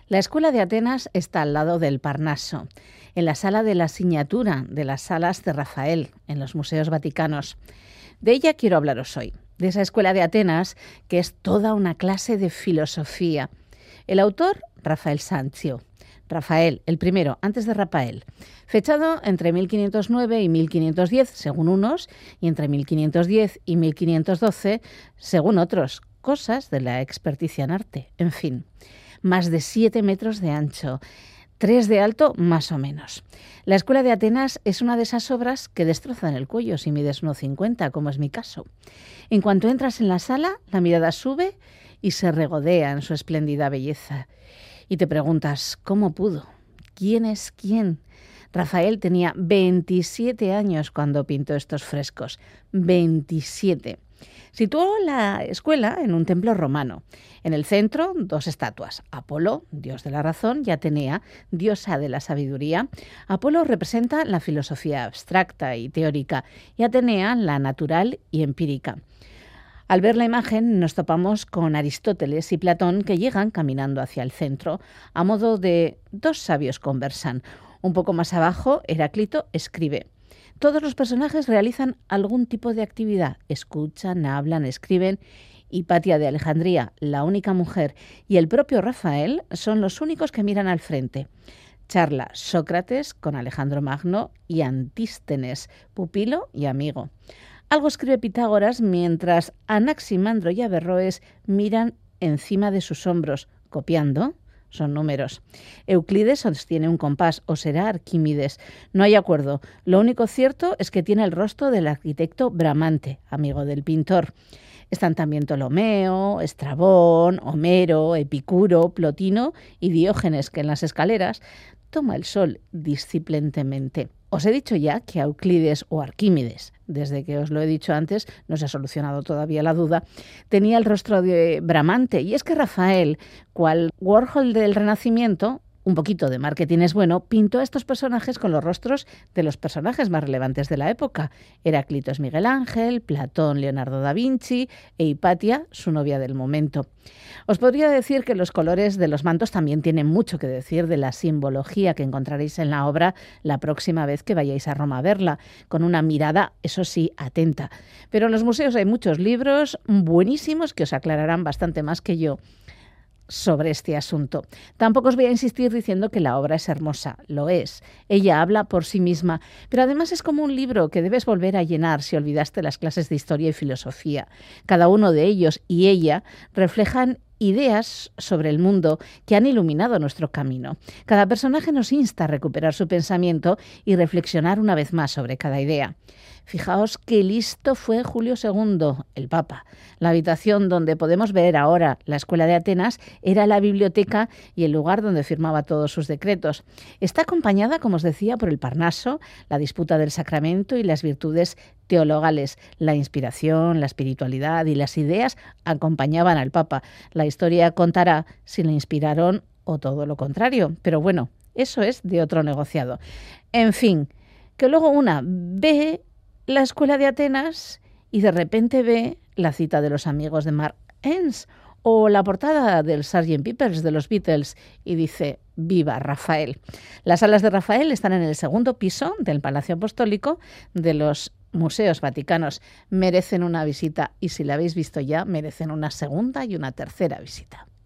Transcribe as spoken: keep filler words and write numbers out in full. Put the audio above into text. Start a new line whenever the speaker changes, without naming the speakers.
La Escuela de Atenas está al lado del Parnaso, en la sala de la Signatura de las salas de Rafael, en los museos vaticanos. De ella quiero hablaros hoy, de esa Escuela de Atenas que es toda una clase de filosofía. El autor, Rafael Sanzio. Rafael, el primero, antes de Rafael, fechado entre mil quinientos nueve y mil quinientos diez, según unos, y entre mil quinientos diez y mil quinientos doce, según otros, cosas de la experticia en arte. En fin, más de siete metros de ancho, tres de alto más o menos. La Escuela de Atenas es una de esas obras que destrozan el cuello si mides uno cincuenta, como es mi caso. En cuanto entras en la sala, la mirada sube y se regodea en su espléndida belleza. Y te preguntas, ¿cómo pudo? ¿Quién es quién? Rafael tenía veintisiete años cuando pintó estos frescos. veintisiete. Situó la escuela en un templo romano. En el centro, dos estatuas. Apolo, dios de la razón, y Atenea, diosa de la sabiduría. Apolo representa la filosofía abstracta y teórica, y Atenea la natural y empírica. Al ver la imagen nos topamos con Aristóteles y Platón que llegan caminando hacia el centro, a modo de dos sabios conversan. Un poco más abajo, Heráclito escribe. Todos los personajes realizan algún tipo de actividad, escuchan, hablan, escriben. Hipatia de Alejandría, la única mujer, y el propio Rafael son los únicos que miran al frente. Charla Sócrates con Alejandro Magno y Antístenes, pupilo y amigo. Algo escribe Pitágoras mientras Anaximandro y Averroes miran encima de sus hombros, copiando. Son números. Euclides sostiene un compás, o será Arquímedes. No hay acuerdo. Lo único cierto es que tiene el rostro del arquitecto Bramante, amigo del pintor. Están también Ptolomeo, Estrabón, Homero, Epicuro, Plotino y Diógenes, que en las escaleras toma el sol displicentemente. Os he dicho ya que Euclides o Arquímedes, desde que os lo he dicho antes, no se ha solucionado todavía la duda, tenía el rostro de Bramante. Y es que Rafael, cual Warhol del Renacimiento, un poquito de marketing es bueno, pintó a estos personajes con los rostros de los personajes más relevantes de la época. Heráclito es Miguel Ángel, Platón Leonardo da Vinci e Hipatia, su novia del momento. Os podría decir que los colores de los mantos también tienen mucho que decir de la simbología que encontraréis en la obra la próxima vez que vayáis a Roma a verla, con una mirada, eso sí, atenta. Pero en los museos hay muchos libros buenísimos que os aclararán bastante más que yo sobre este asunto. Tampoco os voy a insistir diciendo que la obra es hermosa, lo es. Ella habla por sí misma, pero además es como un libro que debes volver a llenar si olvidaste las clases de historia y filosofía. Cada uno de ellos y ella reflejan ideas sobre el mundo que han iluminado nuestro camino. Cada personaje nos insta a recuperar su pensamiento y reflexionar una vez más sobre cada idea. Fijaos qué listo fue Julio segundo, el Papa. La habitación donde podemos ver ahora la Escuela de Atenas era la biblioteca y el lugar donde firmaba todos sus decretos. Está acompañada, como os decía, por el Parnaso, la disputa del sacramento y las virtudes teologales. La inspiración, la espiritualidad y las ideas acompañaban al Papa. La historia contará si le inspiraron o todo lo contrario. Pero bueno, eso es de otro negociado. En fin, que luego una ve la Escuela de Atenas y de repente ve la cita de los amigos de Mark Ends o la portada del sargento Pepper's de los Beatles y dice ¡viva Rafael! Las salas de Rafael están en el segundo piso del Palacio Apostólico de los Museos Vaticanos. Merecen una visita y si la habéis visto ya, merecen una segunda y una tercera visita.